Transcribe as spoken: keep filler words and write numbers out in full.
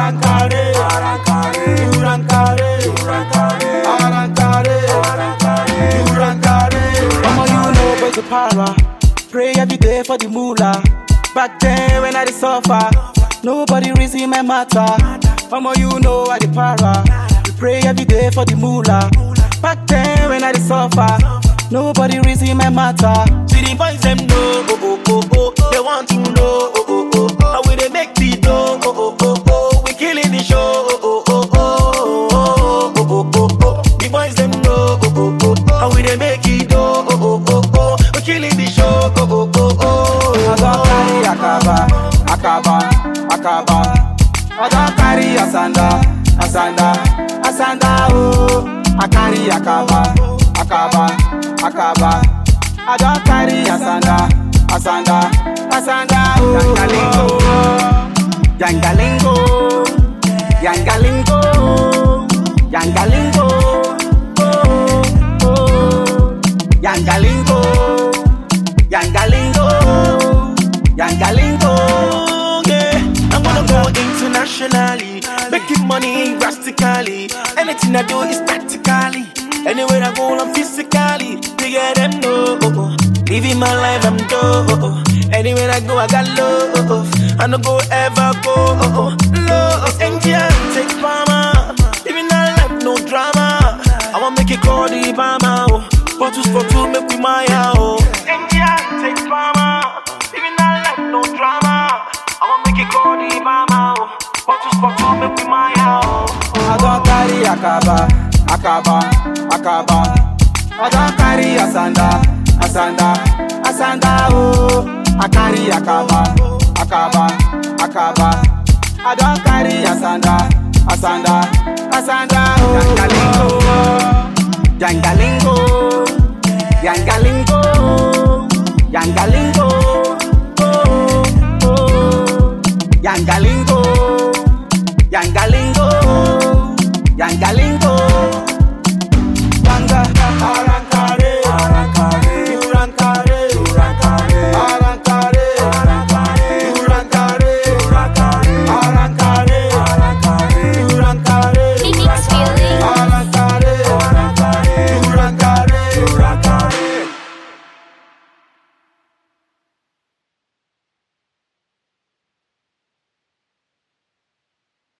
Arankare, Arankare, Urankare, Urankare, Arankare, Arankare, Urankare. Mama, you know about the power. Pray every day for the moolah. Back then when I did suffer, nobody reason my matter. Mama, you know I the para. We pray every day for the moolah. Back then when I did suffer, nobody reason my matter. See the boys them know, oh oh oh oh. They want to know, oh oh oh oh. How we they make the dough, oh oh oh oh. We killing the show, oh oh oh oh oh oh oh oh. The boys them know, oh oh oh oh. How we they make it dough, oh oh oh oh. We killing the show, oh oh oh oh. I don't carry akaba, akaba, akaba. I don't carry asanda, asanda, asanda. Oh, I carry akaba, akaba, akaba. I don't carry asanda, asanda, asanda. Oh, yangalingo, yangalingo, yangalingo, oh, oh, yangalingo, yangalingo, yangalingo. Yeah, I'm gonna go internationally, making money drastically. Anything I do is practically. Anywhere I go, I'm physically. We get them know. Oh, oh. Living my life, I'm dope. Oh, oh. Anywhere I go, I got love. I no go ever go. Oh, oh. Love, India, take mama. Living my life, no drama. I wanna make it call the Obama. Oh. Bottles for two, make me my oh. India, take mama. Living my life, no drama. I wanna make it call the Obama. Oh. Bottles for two, make me my oh. I don't carry akaba, akaba, akaba. I don't carry asanda, asanda, asanda. Oh, I carry akaba, akaba, akaba. I don't carry asanda, asanda, asanda. Oh, yangalingo, yangalingo, yangalingo, oh, oh, yangalingo, yangalingo, yangalingo.